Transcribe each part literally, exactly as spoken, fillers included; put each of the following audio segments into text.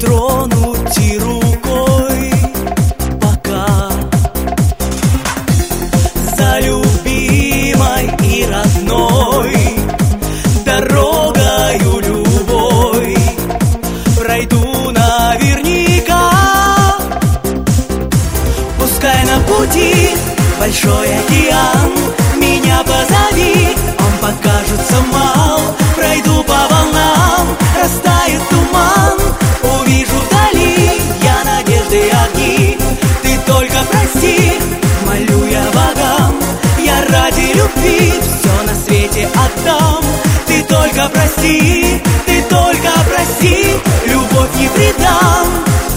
тронуть и рукой пока. За любимой и родной дорогою любой пройду наверняка. Пускай на пути большой океан, меня позови, он покажется мал. Пройду по волнам, растает туман, увижу вдали я надежды огни. Ты только прости, молю я богам, я ради любви все на свете отдам. Ты только прости, ты только прости, любовь не предам.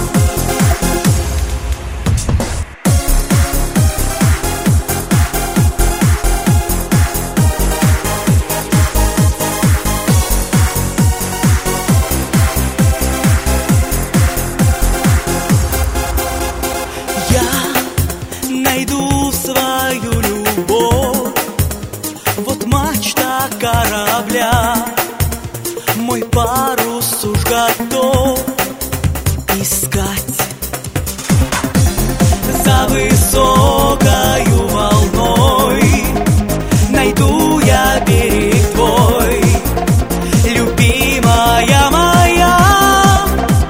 Найду свою любовь, вот мачта корабля, мой парус уж готов искать. За высокою волной найду я берег твой, любимая моя.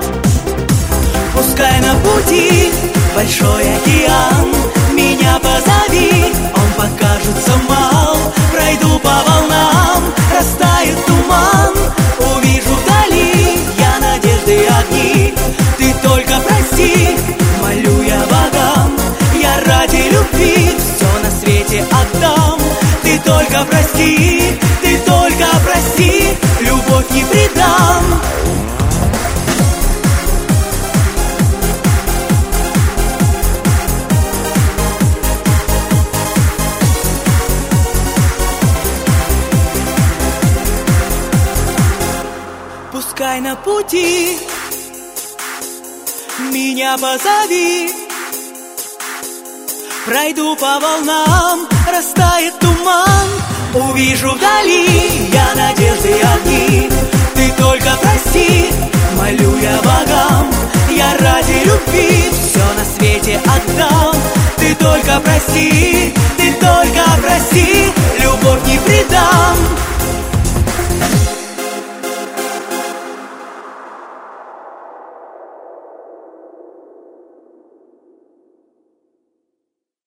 Пускай на пути большой океан, меня позови, он покажется мал. Пройду по волнам, растает туман, увижу вдали я надежды огни. Ты только прости, молю я богам, я ради любви все на свете отдам. Ты только прости, ты только прости, любовь не предам. Пускай на пути меня позови, пройду по волнам, растает туман, увижу вдали я надежды огни. Ты только прости, молю я богам, я ради любви все на свете отдам. Ты только прости, ты только прости,